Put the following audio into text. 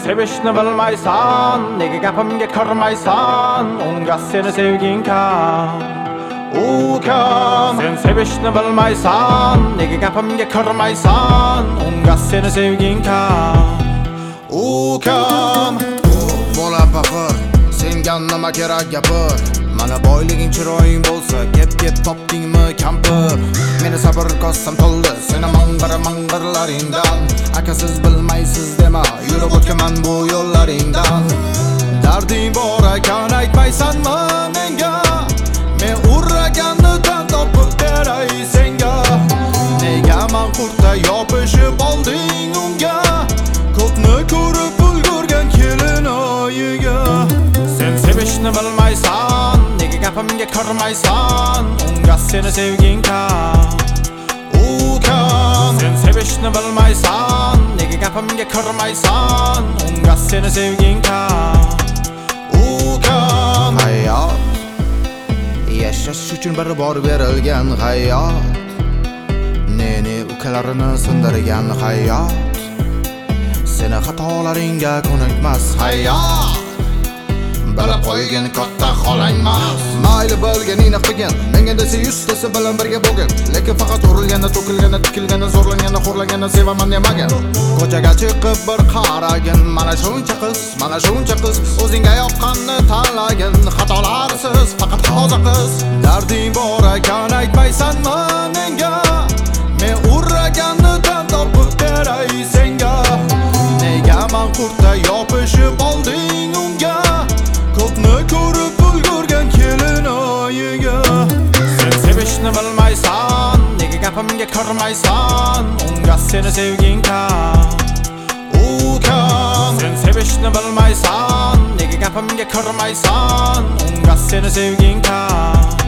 sevishni bilmaysan, nega gapimga kirmaysan? Unga seni sevging kam. Ukam, sen sevishni bilmaysan, nega gapimga kirmaysan? Unga seni sevging kam. Ukam, bola faqir, senga nima kerak gapir? Mana boyliging chiroying bo'lsa, kep topdingmi kampir? Meni sabr kosam to'ldi, seni mang'irlaringdan. Akasiz bilmaysiz dema, yurib o'tganman bu yo'llaringdan. Darding bor ekan aytmaysanmi menga? Men urraganni tan topib beray senga. Nega manqurtda yopishib olding unga? Ko'pni ko'rib ulgurgan kelin oyiga. sen sevishni bilmaysan, nega gapimga kirmaysan? Unga seni sevging kam. Ukam, sen sevishni bilmaysan, nega gapimga kirmaysan? Unga seni sevging kam. ukam, hayot yashash uchun bir bor berilgan hayot. Neni ukalarini sindirgan hayot. Seni xatolaringga ko'nikmas hayot. Bilib qo'ygin katta xolangmas. Mayli bo'lganingni qilgin, menga desa yuztasi bilan birga bo'lgin. Lekin faqat urilganda, to'kilganda, tikilganda, zo'rlanganda, xo'rlanganda sevaman demagan. Ko'chaga chiqib bir qaragin, mana shuncha qiz, o'zingga yoqqanni tanlagin. Xatolarsiz, faqat toza qiz. Darding bor ekan aytmaysanmi menga? Men urraganni tan topib beray senga. Nega manqurtda yopishib olding unga? Ko'pni ko'rib ulgurgan kelin oyiga. sen sevishni bilmaysan, nega gapimga kirmaysan? Unga seni sevging kam. Ukam, sen sevishni bilmaysan, nega gapimga kirmaysan? Unga seni sevging kam.